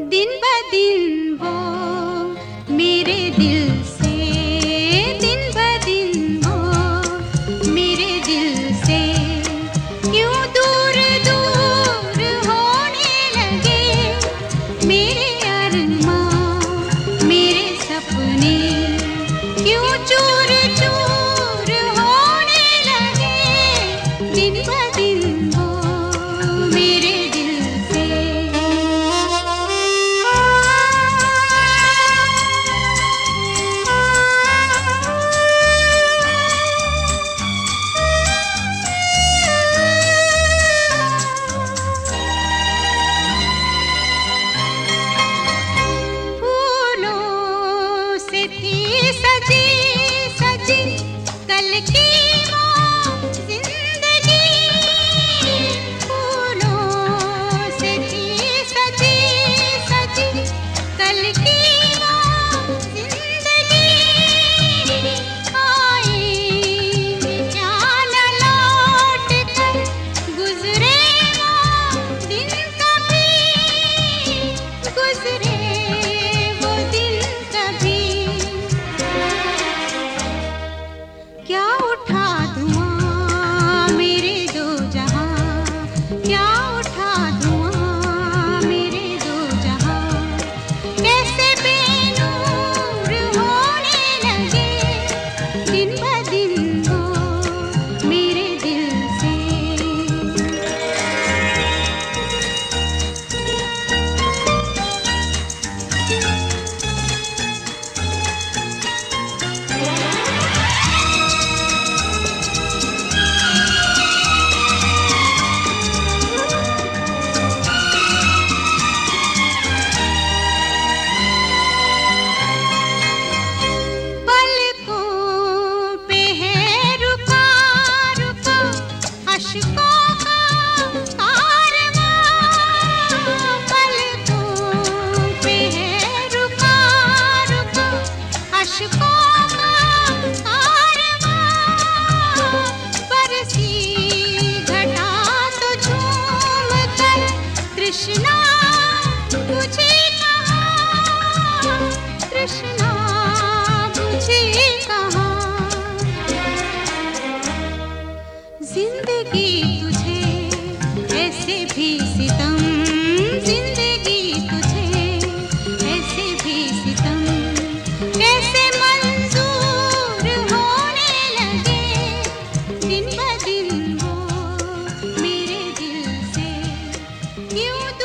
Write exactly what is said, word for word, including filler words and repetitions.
दिन ब दिन वो मेरे दिल से, दिन ब दिन वो मेरे दिल से क्यों दूर दूर होने लगे। मेरे अरमां मेरे सपने क्यों चूर चूर होने लगे। दिन ब दिन वो मेरे दिल से। फूलों से थी सजी सजी कल की वो जिंदगी। फूलों से थी सजी सजी कल की वो जिंदगी। आएंगे क्या न लौट कर, गुजरे वो दिन कभी, गुजरे वो दिन कभी। क्या उठा धुआं मेरे दो जहां, क्या उठा धुआं मेरे दो जहां। कैसे बेनूर होने लगे। दिन ब दिन वो मेरे दिल से। पलकों पे है रुका रुका अश्कों का कारवां। पलकों पे है रुका रुका अश्कों का कारवां। बरसी घटा तो झूम कर तृष्णा बुझी कहाँ, तृष्णा बुझी कहाँ। जिंदगी तुझे ऐसे भी सितम, जिंदगी तुझे ऐसे भी सितम कैसे मंजूर होने लगे। दिन ब दिन वो मेरे दिल से क्यों